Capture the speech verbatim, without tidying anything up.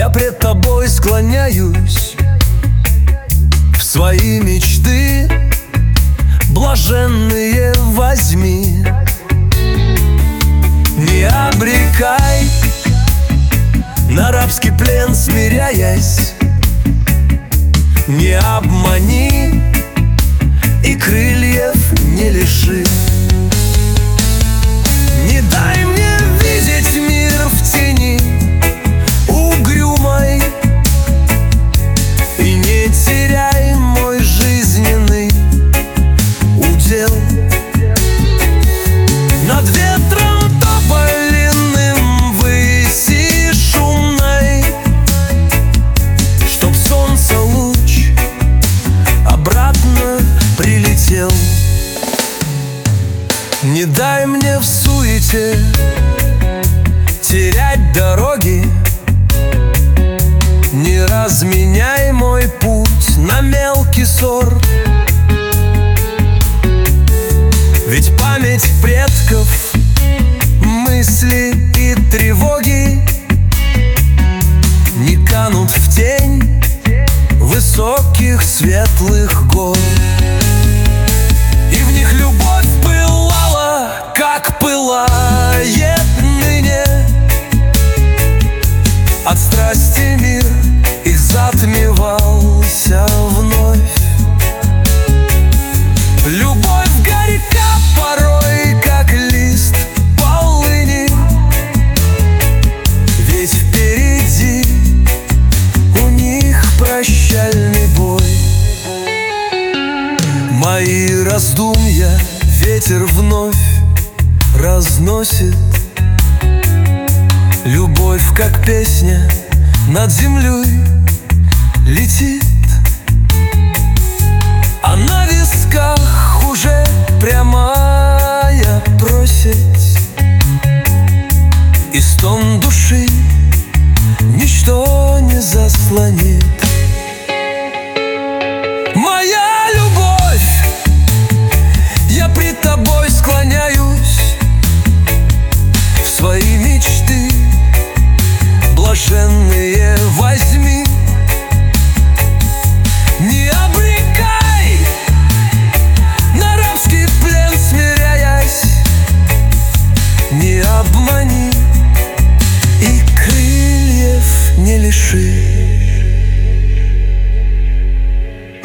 Я пред тобой склоняюсь в свои мечты блаженные возьми. Не обрекай, на рабский плен смиряясь, не обмани и крыльев не лиши. Не дай мне видеть мир в тени угрюмой, и не теряй мой жизненный удел. Над ветром тополиным выси шумной, чтоб солнце луч обратно прилетел. Не дай мне в суете терять дороги, не разменяй мой путь на мелкий ссор. Ведь память предков, мысли и тревоги не канут в тень высоких светлых гор. И в них любовь пылала, как пылает ныне. От страсти мир их затмевался вновь. Любовь горька порой, как лист полыни, ведь впереди у них прощальный бой. Мои раздумья ветер вновь разносит. Любовь, как песня, над землей летит, а на висках уже прямая просить. И стон души ничто не заслонит. Моя любовь, я пред тобой склоняюсь в свои мечты блаженные возьми. Не обрекай, на рабский плен смиряясь, не обмани и крыльев не лиши.